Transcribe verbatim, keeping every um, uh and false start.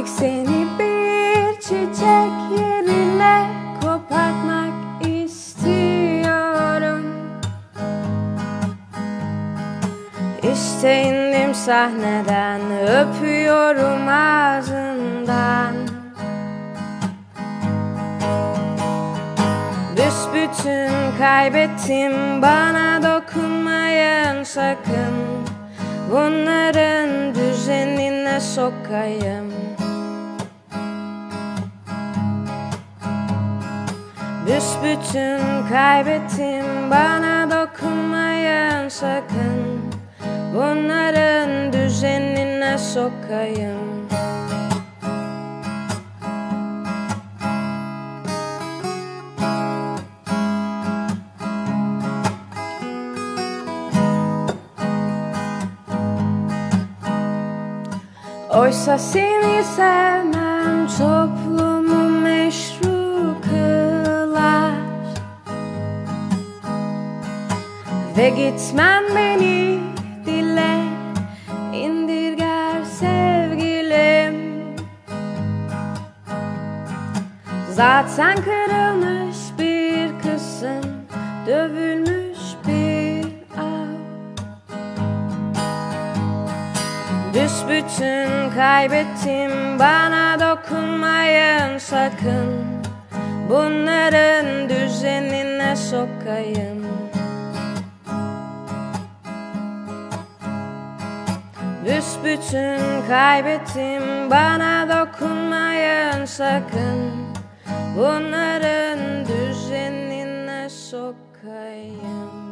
Artık seni bir çiçek yerine kopartmak istiyorum. İşte indim sahneden, öpüyorum ağzından. Büsbütün kaybettim, bana dokunmayın sakın. Bunların düzenine sokayım. Büsbütün kaybettim, bana dokunmayın sakın. Bunların düzenine sokayım. Oysa seni sevmem toplumu meşru kılar ve gitmem beni dile indirger sevgilim. Zaten kırılmış bir kısım, dövülmüş bir av. Büsbütün kaybettim, bana dokunmayın sakın. Bunların düzenine sokayım. Büsbütün kaybettim, bana dokunmayın sakın. Bunların düzenine sokayım.